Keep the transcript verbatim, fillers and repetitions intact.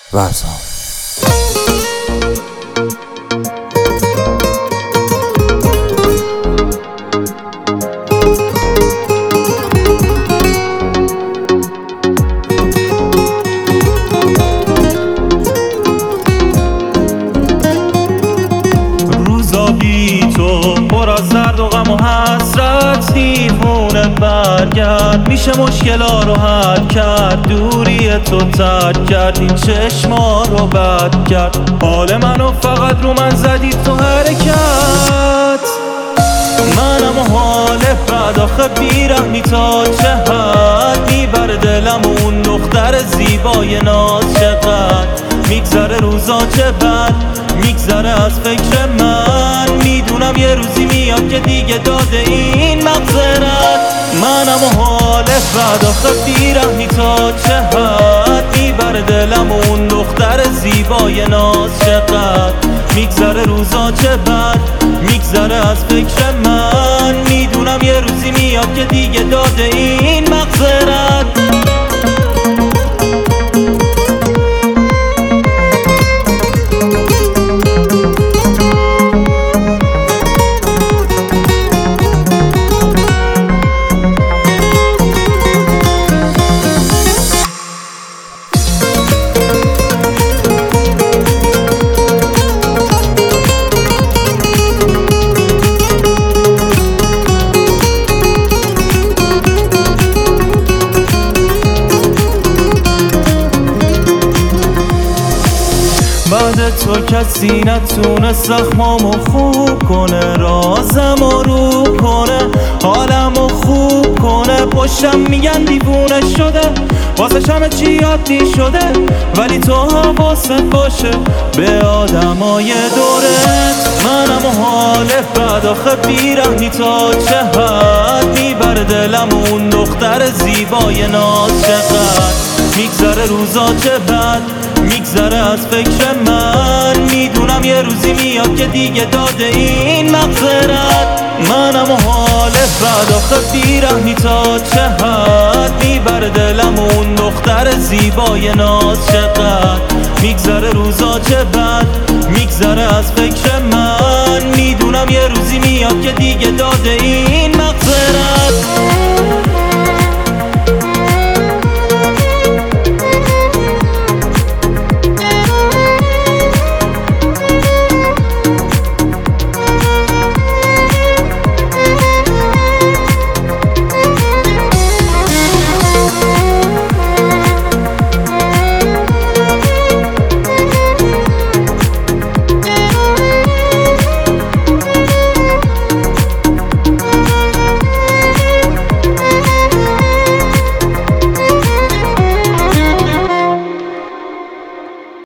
ورزان. روزا بی تو پر از درد و غم و حسرت، دیوونه برگرد میشه مشکلا رو حل کرد. دوری تو ترک کرد، این چشما رو بد کرد. حال منو فقط رو من زدی تو حرکت. منم و حال بعد آخه بیرحمی تا چه حد، میبره دلم اون دختر زیبای ناز. چقدر میگذره روزا چه بد، میگذره از فکر من. میدونم یه روزی میاد که دیگه داده این مغفرت. منم و حال بعد آخه بیرحمی تا چه حد، میبره دلم اون دختر زیبای ناز. چقدر میگذره روزا چه بد، میگذره از فکر من. میدونم یه روزی میاد که دیگه داده این مغفرت. بعد تو کسی نتونه زخمامو خوب کنه، رازمو رو کنه، حالمو خوب کنه. پشتم میگن دیوونه شده، واسه همه چی عادی شده. ولی تو حواست باشه به آدمای دورت. منم و حال بعد آخه بیرحمی تا چه حد، میبره دلم اون دختر زیبای ناز. چقدر میگذره روزا چه بد، میگذره از فکر من. میدونم یه روزی میاد که دیگه داده این مغفرت. منم و حال بعد آخه بیرحمی تا چه حد، میبره دلم اون دختر زیبای ناز. چقدر میگذره روزا چه بد، میگذره از فکر من. میدونم یه روزی میاد که دیگه داده این مغفرت.